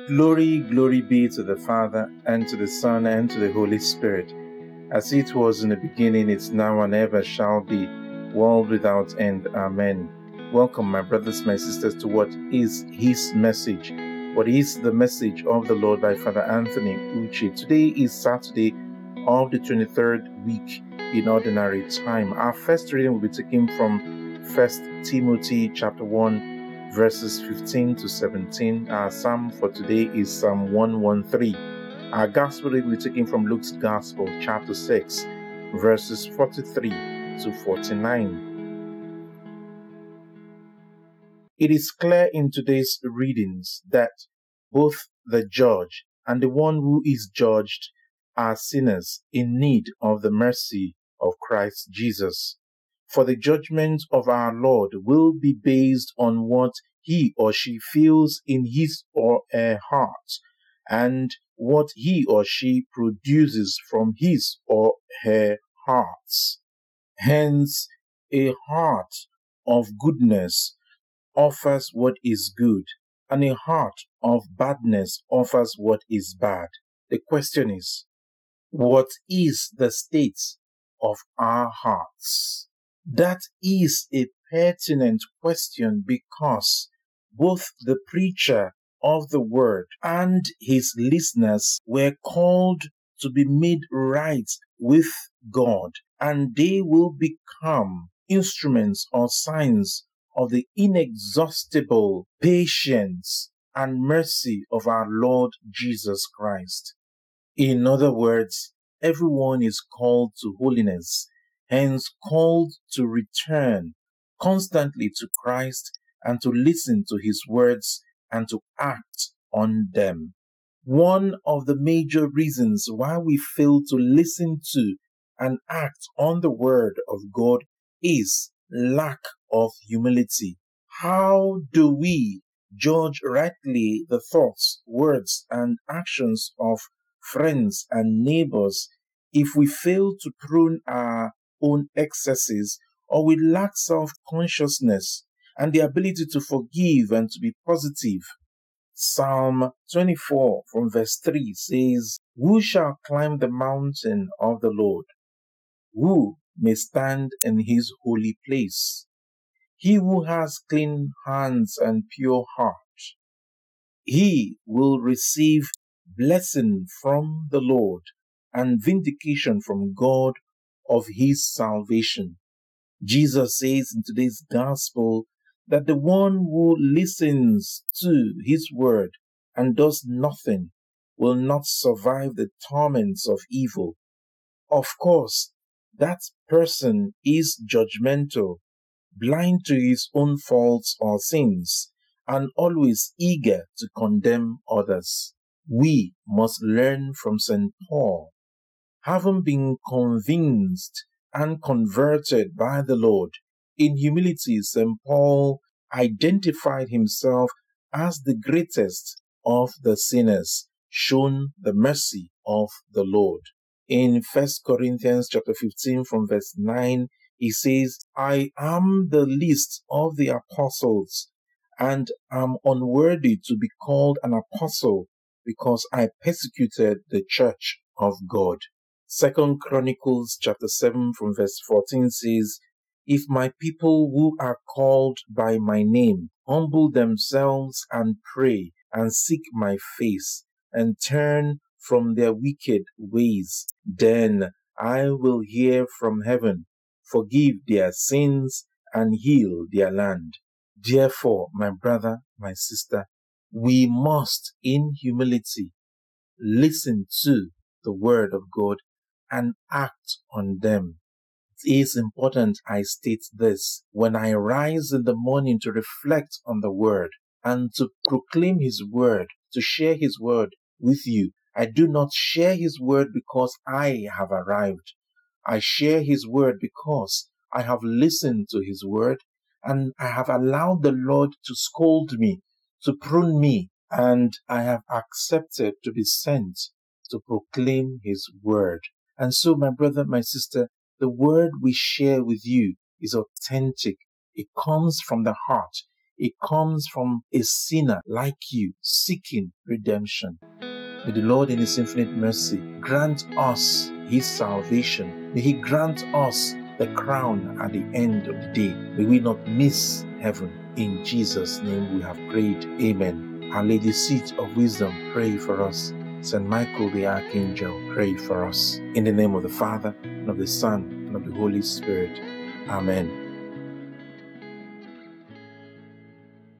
Glory, glory be to the Father, and to the Son, and to the Holy Spirit, as it was in the beginning, is now, and ever shall be, world without end. Amen. Welcome, my brothers, my sisters, to what is His message. What is the message of the Lord by Father Anthony Uche. Today is Saturday of the 23rd week in Ordinary Time. Our first reading will be taken from 1 Timothy chapter 1, verses 15 to 17. Our psalm for today is Psalm 113. Our gospel reading will be taken from Luke's Gospel, chapter 6, verses 43 to 49. It is clear in today's readings that both the judge and the one who is judged are sinners in need of the mercy of Christ Jesus. For the judgment of our Lord will be based on what he or she feels in his or her heart, and what he or she produces from his or her hearts. Hence, a heart of goodness offers what is good, and a heart of badness offers what is bad. The question is, what is the state of our hearts? That is a pertinent question because both the preacher of the word and his listeners were called to be made right with God, and they will become instruments or signs of the inexhaustible patience and mercy of our Lord Jesus Christ. In other words, everyone is called to holiness, hence called to return constantly to Christ and to listen to his words and to act on them. One of the major reasons why we fail to listen to and act on the word of God is lack of humility. How do we judge rightly the thoughts, words, and actions of friends and neighbors if we fail to prune our own excesses, or we lack self-consciousness and the ability to forgive and to be positive? Psalm 24 from verse 3 says, "Who shall climb the mountain of the Lord? Who may stand in his holy place? He who has clean hands and pure heart, he will receive blessing from the Lord and vindication from God of his salvation." Jesus says in today's gospel that the one who listens to his word and does nothing will not survive the torments of evil. Of course, that person is judgmental, blind to his own faults or sins, and always eager to condemn others. We must learn from St. Paul. Having been convinced and converted by the Lord, in humility, St. Paul identified himself as the greatest of the sinners, shown the mercy of the Lord. In 1 Corinthians chapter 15 from verse 9, he says, "I am the least of the apostles, and am unworthy to be called an apostle, because I persecuted the church of God." 2 Chronicles chapter 7 from verse 14 says, "If my people who are called by my name humble themselves and pray and seek my face and turn from their wicked ways, then I will hear from heaven, forgive their sins, and heal their land." Therefore, my brother, my sister, we must, in humility, listen to the word of God and act on them. It is important I state this. When I rise in the morning to reflect on the word and to proclaim his word, to share his word with you, I do not share his word because I have arrived. I share his word because I have listened to his word and I have allowed the Lord to scold me, to prune me, and I have accepted to be sent to proclaim his word. And so, my brother, my sister, the word we share with you is authentic. It comes from the heart. It comes from a sinner like you seeking redemption. May the Lord in His infinite mercy grant us His salvation. May He grant us the crown at the end of the day. May we not miss heaven. In Jesus' name we have prayed. Amen. Our Lady Seat of Wisdom, pray for us. Saint Michael the Archangel, pray for us. In the name of the Father, and of the Son, and of the Holy Spirit. Amen.